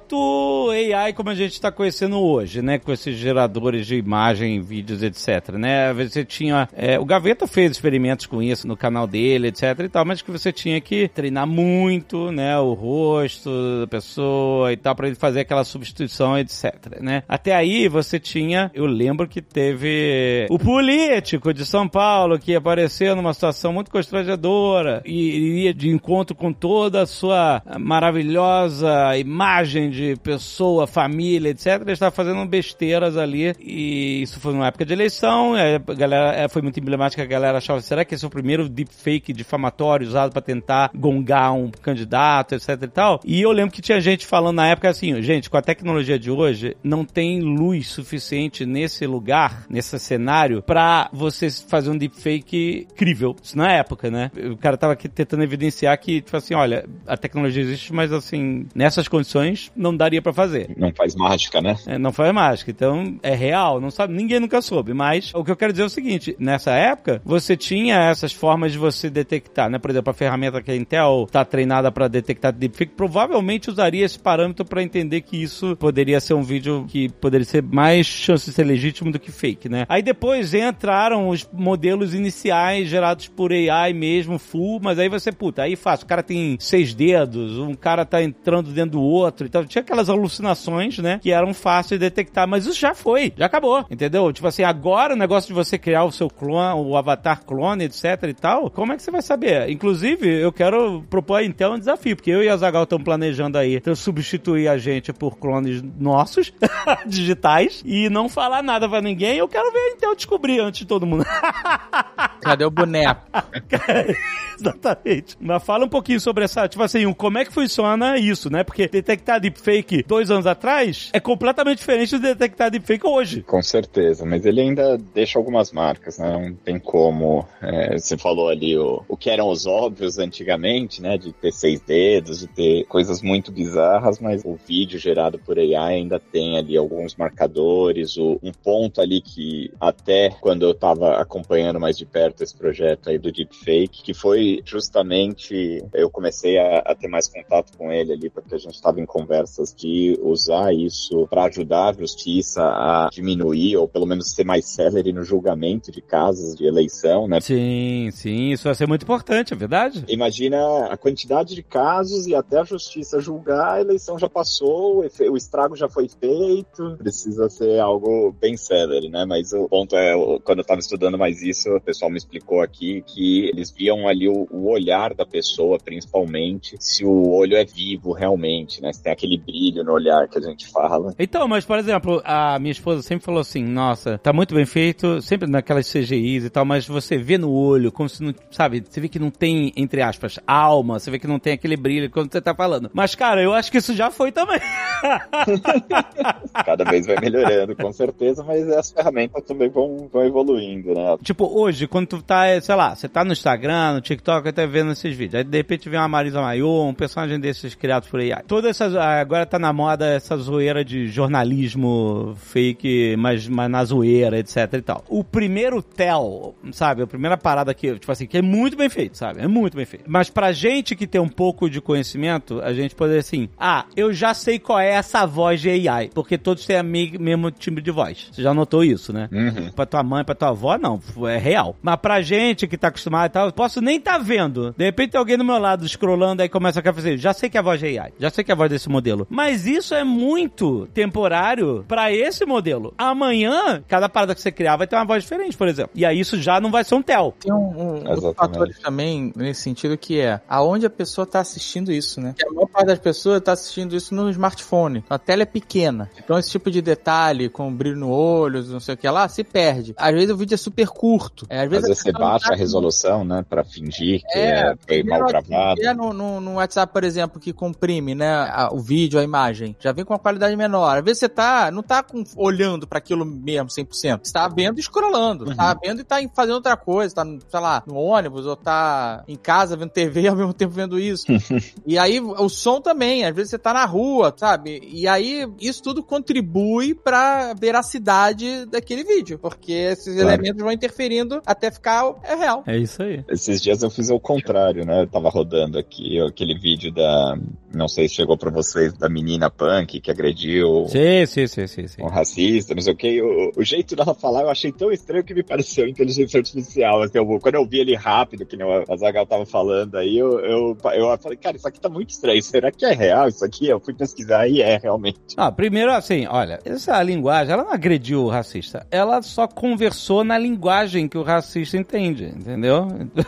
proto-AI, como a gente está conhecendo hoje, né? Com esses geradores de imagem, vídeos, etc, né? Você tinha... o Gaveta fez experimentos com isso no canal dele, etc e tal, mas que você tinha que treinar muito, né? O rosto da pessoa e tal, para ele fazer aquela substituição, etc, né? Até aí você tinha... Eu lembro que teve o político de São Paulo que apareceu numa situação muito constrangedora e iria de encontro com toda a sua maravilhosa imagem de pessoa, família, etc. Ele estava fazendo besteiras ali, e isso foi numa época de eleição, a galera, foi muito emblemática, a galera achava, será que esse é o primeiro deepfake difamatório usado para tentar gongar um candidato, etc e tal? E eu lembro que tinha gente falando na época assim, gente, com a tecnologia de hoje, não tem luz suficiente nesse lugar, nesse cenário, pra você fazer um deepfake crível. Isso na época, né? O cara tava aqui tentando evidenciar que, tipo assim, olha, a tecnologia existe, mas assim, nessas condições, não daria pra fazer. Não faz mágica, né? Não faz mágica. Então, é real, não sabe, ninguém nunca soube. Mas, o que eu quero dizer é o seguinte, nessa época, você tinha essas formas de você detectar, né? Por exemplo, a ferramenta que a Intel tá treinada pra detectar deepfake, provavelmente usaria esse parâmetro pra entender que isso poderia ser um vídeo que poderia ser mais chance de ser legítimo do que fake, né? Aí depois entraram os modelos iniciais gerados por AI mesmo, full, mas aí você, puta, aí fácil, o cara tem 6 dedos, um cara tá entrando dentro do outro, então tinha aquelas alucinações, né, que eram fáceis de detectar, mas isso já foi, já acabou, entendeu? Tipo assim, agora o negócio de você criar o seu clone, o avatar clone, etc e tal, como é que você vai saber? Inclusive, eu quero propor então um desafio, porque eu e a Azaghal estamos planejando aí substituir a gente por clones nossos, digitais, e não falar nada pra ninguém. Eu quero ver então descobrir antes de todo mundo. Cadê o boneco? Exatamente. Mas fala um pouquinho sobre essa, tipo assim, como é que funciona isso, né? Porque detectar deepfake 2 anos atrás é completamente diferente de detectar deepfake hoje. Com certeza, mas ele ainda deixa algumas marcas, né? Não tem como. Você falou ali o que eram os óbvios antigamente, né? De ter 6 dedos, de ter coisas muito bizarras, mas o vídeo gerado por AI ainda tem ali alguns marcadores, um ponto ali que até quando eu tava acompanhando mais de perto esse projeto aí do deepfake, que foi justamente, eu comecei a ter mais contato com ele ali, porque a gente estava em conversas de usar isso para ajudar a justiça a diminuir, ou pelo menos ser mais célere no julgamento de casos de eleição, né? Sim, isso vai ser muito importante, é verdade? Imagina a quantidade de casos e até a justiça julgar, a eleição já passou, o estrago já foi feito, precisa ser algo bem célere, né? Mas o ponto é, quando eu estava estudando mais isso, o pessoal me explicou aqui que eles viam ali o olhar da pessoa, principalmente, se o olho é vivo realmente, né? Se tem aquele brilho no olhar que a gente fala. Então, mas, por exemplo, a minha esposa sempre falou assim, nossa, tá muito bem feito, sempre naquelas CGIs e tal, mas você vê no olho, como se não, sabe, você vê que não tem, entre aspas, alma, você vê que não tem aquele brilho quando você tá falando. Mas, cara, eu acho que isso já foi também. Cada vez vai melhorando, com certeza, mas as ferramentas também vão evoluindo, né? Tipo, hoje, quando tu tá, sei lá, você tá no Instagram, no TikTok, tá vendo esses vídeos, aí de repente vem uma Marisa Maio, um personagem desses criados por AI. Toda essa, agora tá na moda essa zoeira de jornalismo fake, mas na zoeira, etc e tal. O primeiro tell, sabe, a primeira parada que, tipo assim, que é muito bem feito, sabe, é muito bem feito. Mas pra gente que tem um pouco de conhecimento, a gente poderia assim, eu já sei qual é essa voz de AI, porque todos têm mesmo timbre de voz. Você já notou isso, né? Uhum. Pra tua mãe, pra tua avó, não, é real. Mas pra gente que tá acostumado e tal, eu posso nem tá vendo. De repente tem alguém do meu lado scrollando, aí começa a fazer, já sei que é a voz de AI, já sei que é a voz desse modelo. Mas isso é muito temporário pra esse modelo. Amanhã, cada parada que você criar vai ter uma voz diferente, por exemplo. E aí isso já não vai ser um tell. Tem outro fator também nesse sentido que é aonde a pessoa tá assistindo isso, né? Porque a maior parte das pessoas tá assistindo isso no smartphone. A tela é pequena. Então esse tipo de detalhe, com brilho no olho, não sei o que lá, se perde. Às vezes o vídeo é super curto. Às vezes você baixa a resolução, né? Pra fingir que foi mal gravado. No WhatsApp, por exemplo, que comprime, né? O vídeo, a imagem. Já vem com uma qualidade menor. Às vezes você não tá olhando pra aquilo mesmo, 100%. Você tá vendo e scrollando. Uhum. Tá vendo e tá fazendo outra coisa. Tá, sei lá, no ônibus ou tá em casa vendo TV e ao mesmo tempo vendo isso. E aí o som também. Às vezes você tá na rua, sabe? E aí isso tudo contribui pra veracidade daquele vídeo. Porque esses elementos vão interferindo até ficar real. É isso aí. Esses dias eu fiz o contrário, né? Eu tava rodando aqui aquele vídeo não sei se chegou pra vocês, da menina punk que agrediu Sim. um racista, não sei o que. O jeito dela falar eu achei tão estranho que me pareceu inteligência artificial. Assim, quando eu vi ele rápido, que a Azaghal tava falando aí, eu falei, cara, isso aqui tá muito estranho. Será que é real isso aqui? Eu fui pesquisar e realmente. Primeiro assim, olha, essa linguagem, ela não agrediu o racista. Ela só conversou na linguagem que o racista entende, entendeu?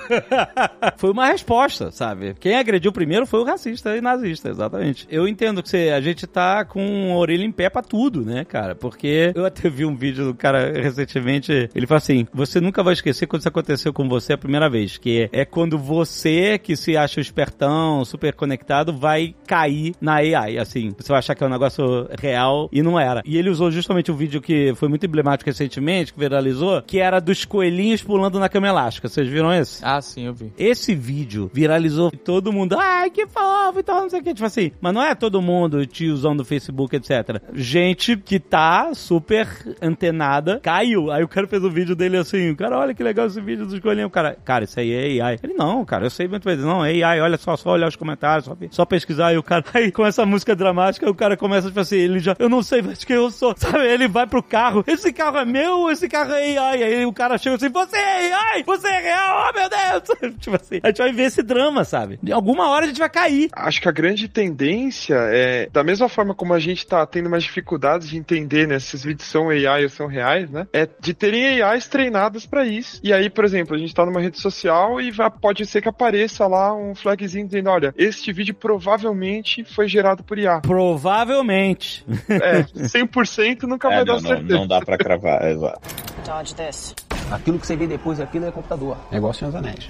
Foi uma resposta, sabe? Quem agrediu primeiro foi o racista e nazista, exatamente. Eu entendo que a gente tá com a orelha em pé pra tudo, né, cara? Porque eu até vi um vídeo do cara recentemente, ele fala assim, você nunca vai esquecer quando isso aconteceu com você a primeira vez, que é quando você, que se acha espertão, super conectado, vai cair na AI, assim. Você vai achar que é um negócio real e não era. E ele usou justamente um vídeo que foi muito emblemático recentemente, que viralizou, que era dos coelhinhos pulando na cama elástica. Vocês viram esse? Ah, sim, eu vi. Esse vídeo viralizou e todo mundo, ai, que fofo e tal, não sei o que. Tipo assim, mas não é todo mundo tiozão do Facebook, etc. Gente que tá super antenada, caiu. Aí o cara fez o vídeo dele assim, cara, olha que legal esse vídeo dos coelhinhos. Cara, isso aí é AI. Ele, não, cara, eu sei muito bem. Não, é AI, olha só olhar os comentários, só pesquisar. Aí o cara, aí com essa música dramática, o cara começa, tipo assim, eu não sei mais quem eu sou, sabe? Ele vai pro carro, esse carro é meu, esse carro é AI. Aí o cara chega assim, você é ai, você é real, oh meu Deus. Tipo assim, a gente vai ver esse drama, sabe? De alguma hora a gente vai cair. Acho que a grande tendência é, da mesma forma como a gente tá tendo mais dificuldades de entender, né, se esses vídeos são AI ou são reais, né, é de terem AIs treinadas pra isso. E aí, por exemplo, a gente tá numa rede social e pode ser que apareça lá um flagzinho dizendo, olha, este vídeo provavelmente foi gerado por IA. Provavelmente. 100% nunca vai dar certeza. Não dá pra cravar, exato. Dodge this. Aquilo que você vê depois daquilo é computador. Negócio Senhor dos Anéis.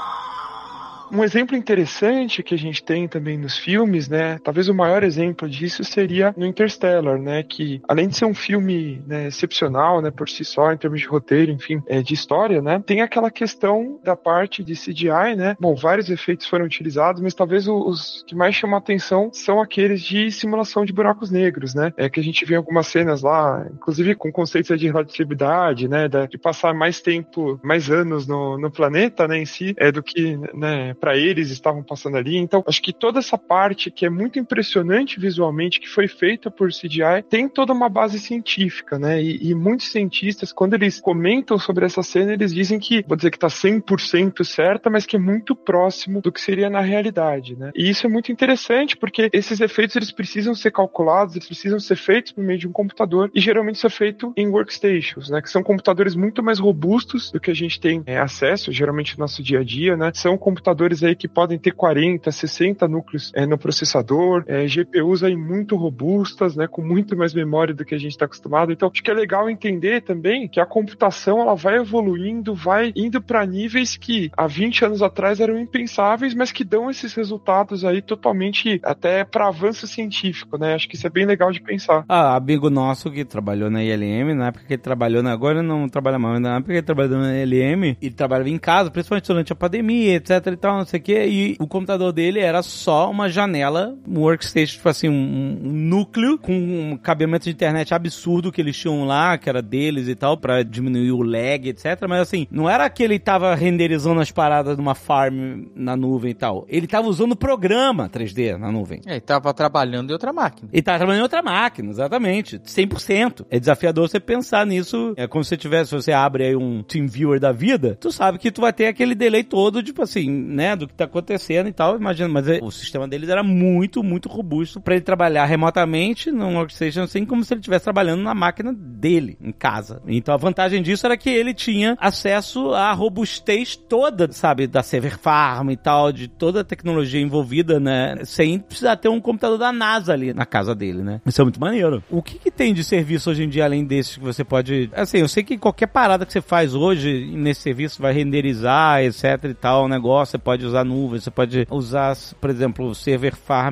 Um exemplo interessante que a gente tem também nos filmes, né, talvez o maior exemplo disso seria no Interstellar, né, que além de ser um filme, né, excepcional, né, por si só, em termos de roteiro, enfim, de história, né, tem aquela questão da parte de CGI, né, bom, vários efeitos foram utilizados, mas talvez os que mais chamam a atenção são aqueles de simulação de buracos negros, né, que a gente vê algumas cenas lá, inclusive com conceitos de relatividade, né, de passar mais tempo, mais anos no planeta, né, em si, do que, né, para eles estavam passando ali. Então, acho que toda essa parte que é muito impressionante visualmente, que foi feita por CGI, tem toda uma base científica, né? E muitos cientistas, quando eles comentam sobre essa cena, eles dizem que, vou dizer que tá 100% certa, mas que é muito próximo do que seria na realidade, né? E isso é muito interessante, porque esses efeitos, eles precisam ser calculados, eles precisam ser feitos por meio de um computador, e geralmente isso é feito em workstations, né? Que são computadores muito mais robustos do que a gente tem acesso, geralmente no nosso dia a dia, né? São computadores aí que podem ter 40, 60 núcleos no processador, GPUs aí muito robustas, né, com muito mais memória do que a gente está acostumado. Então, acho que é legal entender também que a computação, ela vai evoluindo, vai indo para níveis que há 20 anos atrás eram impensáveis, mas que dão esses resultados aí totalmente até para avanço científico, né? Acho que isso é bem legal de pensar. Amigo nosso que trabalhou na ILM, na época que ele trabalhou, agora não trabalha mais, mas na época que ele trabalhou na ILM, ele trabalhava em casa, principalmente durante a pandemia, etc e tal, não sei o que, e o computador dele era só uma janela, um workstation, tipo assim, um núcleo com um cabeamento de internet absurdo que eles tinham lá, que era deles e tal, pra diminuir o lag, etc, mas assim, não era que ele tava renderizando as paradas numa farm na nuvem e tal, ele tava usando o programa 3D na nuvem. Ele tava trabalhando em outra máquina. Ele tava trabalhando em outra máquina, exatamente, 100%. É desafiador você pensar nisso, é como se você abre aí um TeamViewer da vida, tu sabe que tu vai ter aquele delay todo, tipo assim, né, do que tá acontecendo e tal, imagina, mas o sistema deles era muito, muito robusto pra ele trabalhar remotamente num workstation assim, como se ele estivesse trabalhando na máquina dele, em casa. Então a vantagem disso era que ele tinha acesso à robustez toda, sabe, da server farm e tal, de toda a tecnologia envolvida, né, sem precisar ter um computador da NASA ali na casa dele, né. Isso é muito maneiro. O que tem de serviço hoje em dia, além desses que você pode... Assim, eu sei que qualquer parada que você faz hoje nesse serviço vai renderizar, etc e tal, o negócio, você pode usar nuvem, você pode usar, por exemplo, o server farm.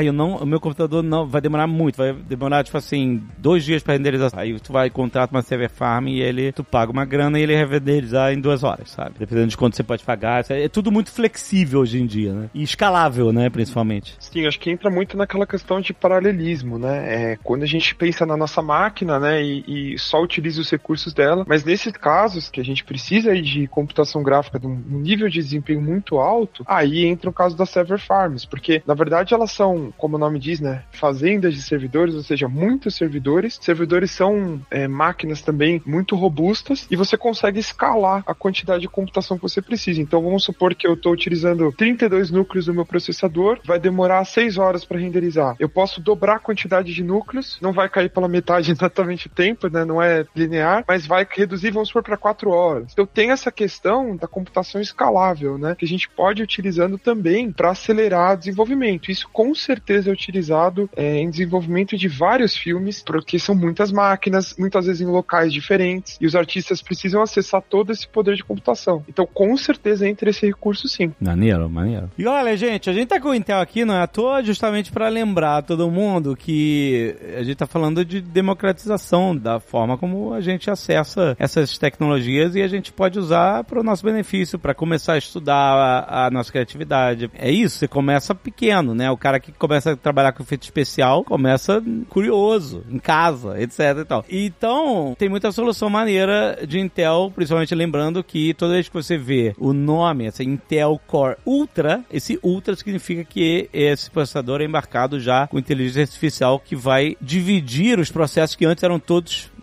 O meu computador não vai demorar muito, vai demorar, tipo assim, 2 dias pra renderizar. Aí tu vai contrata uma server farm e tu paga uma grana e ele vai renderizar em 2 horas, sabe? Dependendo de quanto você pode pagar. É tudo muito flexível hoje em dia, né? E escalável, né, principalmente. Sim, acho que entra muito naquela questão de paralelismo, né? Quando a gente pensa na nossa máquina, né, e só utiliza os recursos dela, mas nesses casos que a gente precisa aí de computação gráfica de um nível de desempenho muito alto, aí entra o caso das server farms, porque na verdade elas são, como o nome diz, né, fazendas de servidores, ou seja, muitos servidores. Servidores são máquinas também muito robustas e você consegue escalar a quantidade de computação que você precisa. Então vamos supor que eu estou utilizando 32 núcleos do meu processador, vai demorar 6 horas para renderizar. Eu posso dobrar a quantidade de núcleos, não vai cair pela metade exatamente o tempo, né, não é linear, mas vai reduzir, vamos supor, para 4 horas. Então tem essa questão da computação escalável, né, que a gente pode ir utilizando também para acelerar o desenvolvimento. Isso com certeza é utilizado em desenvolvimento de vários filmes, porque são muitas máquinas, muitas vezes em locais diferentes, e os artistas precisam acessar todo esse poder de computação. Então com certeza entra esse recurso sim. Maneiro, maneiro. E olha, gente, a gente tá com o Intel aqui, não é à toa, justamente para lembrar todo mundo que a gente tá falando de democratização da forma como a gente acessa essas tecnologias e a gente pode usar para o nosso benefício, para começar a estudar a nossa criatividade. É isso, você começa pequeno, né? O cara que começa a trabalhar com efeito especial começa curioso, em casa, etc e tal. Então, tem muita solução maneira de Intel, principalmente lembrando que toda vez que você vê o nome, essa Intel Core Ultra, esse Ultra significa que esse processador é embarcado já com inteligência artificial que vai dividir os processos que antes eram todos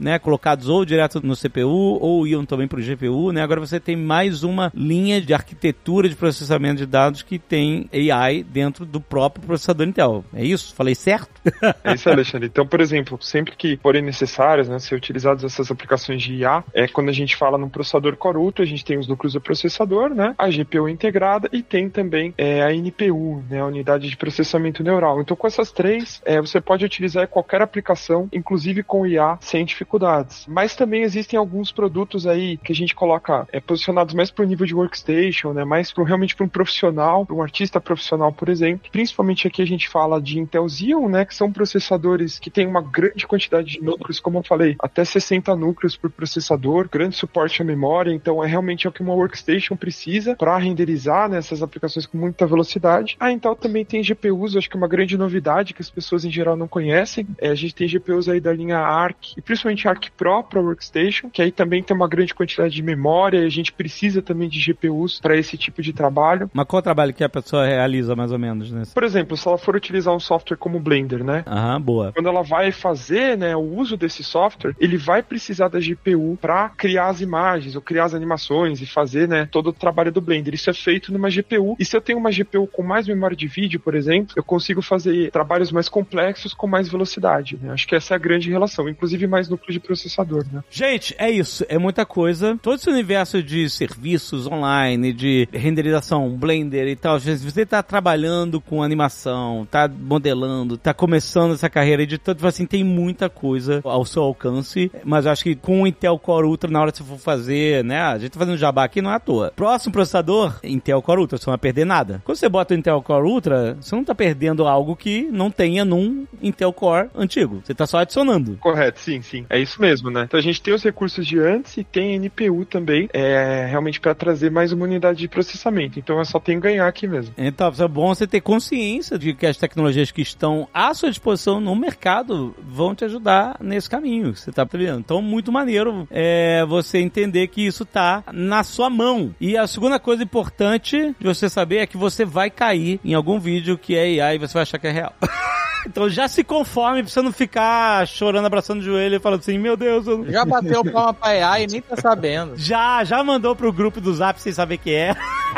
né, colocados ou direto no CPU ou iam também para o GPU, né? Agora você tem mais uma linha de arquitetura de processamento de dados que tem AI dentro do próprio processador Intel. É isso? Falei certo? É isso, Alexandre. Então, por exemplo, sempre que forem necessárias, né, ser utilizadas essas aplicações de IA, quando a gente fala num processador Core Ultra, a gente tem os núcleos do processador, né, a GPU integrada e tem também a NPU, né, a unidade de processamento neural. Então, com essas três, você pode utilizar qualquer aplicação, inclusive com IA, sem dificuldades. Mas também existem alguns produtos aí que a gente coloca posicionados mais para o nível de workstation, né, mais realmente para um profissional, para um artista profissional, por exemplo. Principalmente aqui a gente fala de Intel Xeon, né, que são processadores que têm uma grande quantidade de núcleos, como eu falei, até 60 núcleos por processador, grande suporte à memória, então realmente o que uma workstation precisa para renderizar, né, essas aplicações com muita velocidade. A Intel também tem GPUs, acho que é uma grande novidade que as pessoas em geral não conhecem. A gente tem GPUs aí da linha Arc, e principalmente Arc Pro para workstation, que aí também tem uma grande quantidade de memória, e a gente precisa também de GPUs para esse tipo de trabalho. Mas qual trabalho que a pessoa realiza mais ou menos nesse? Por exemplo, se ela for utilizar um software como o Blender, né? Aham, boa. Quando ela vai fazer, né, o uso desse software, ele vai precisar da GPU para criar as imagens ou criar as animações e fazer, né, todo o trabalho do Blender. Isso é feito numa GPU. E se eu tenho uma GPU com mais memória de vídeo, por exemplo, eu consigo fazer trabalhos mais complexos com mais velocidade, né? Acho que essa é a grande relação, inclusive mais núcleo de processador, né? Gente, é isso. É muita coisa. Todo esse universo de serviços online, de renderização, Blender e tal. Se você tá trabalhando com animação, tá modelando, tá começando essa carreira editando, assim, tem muita coisa ao seu alcance, mas eu acho que com o Intel Core Ultra, na hora que você for fazer, né, a gente tá fazendo jabá aqui, não é à toa. Próximo processador, Intel Core Ultra, você não vai perder nada. Quando você bota o Intel Core Ultra, você não tá perdendo algo que não tenha num Intel Core antigo. Você tá só adicionando. Correto, sim. É isso mesmo, né? Então a gente tem os recursos de antes e tem NPU também, realmente para trazer mais uma unidade de processamento. Então eu só tenho que ganhar aqui mesmo. Então, é bom você ter consciência de que as tecnologias que estão à sua disposição no mercado vão te ajudar nesse caminho que você tá trilhando. Então, muito maneiro você entender que isso tá na sua mão. E a segunda coisa importante de você saber é que você vai cair em algum vídeo que é AI e você vai achar que é real. Então já se conforme pra você não ficar chorando, abraçando o joelho e falando assim, meu Deus... Já bateu palma pra AI e nem tá sabendo. Já mandou pro grupo do Zap sem saber que é.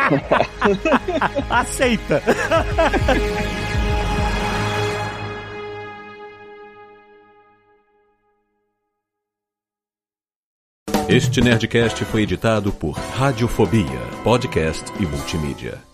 Aceita. Este Nerdcast foi editado por Radiofobia, podcast e multimídia.